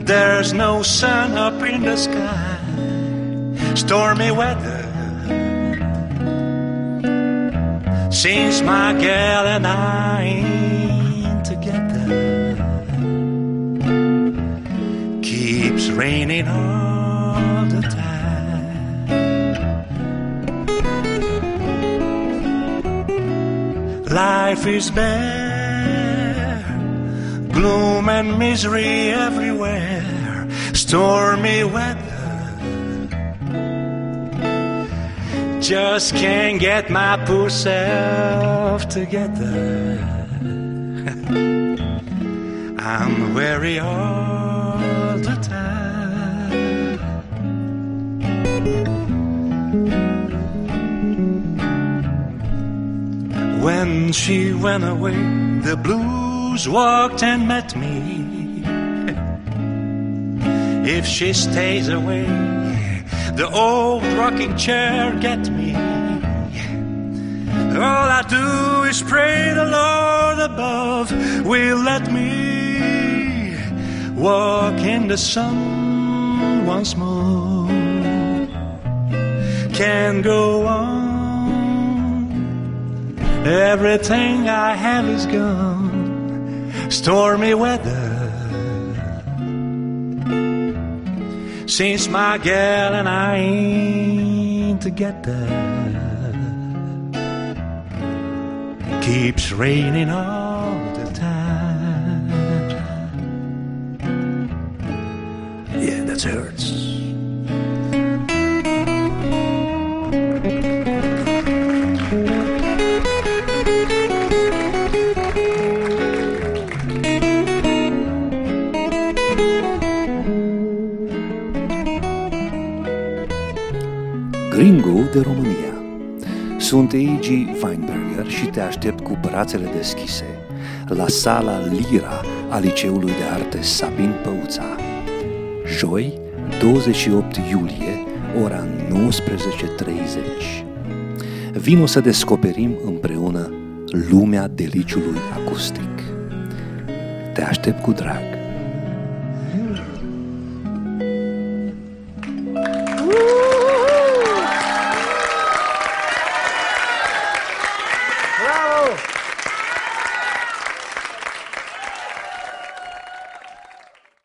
There's no sun up in the sky, stormy weather, since my gal and I ain't together. Keeps raining all the time. Life is bare, gloom and misery everywhere, stormy weather. Just can't get my poor self together. I'm weary all the time. When she went away, the blues walked and met me. If she stays away, the old rocking chair get me. All I do is pray the Lord above will let me walk in the sun once more. Can't go on, everything I have is gone. Stormy weather, since my gal and I ain't together. Keeps raining all the time. Yeah, that hurts. Gringo de România. Sunt A.G. Weinberger și te aștept cu brațele deschise la sala Lira a Liceului de Arte Sabin Păuța. Joi, 28 iulie, ora 19:30. Vino să descoperim împreună lumea deliciului acustic. Te aștept cu drag.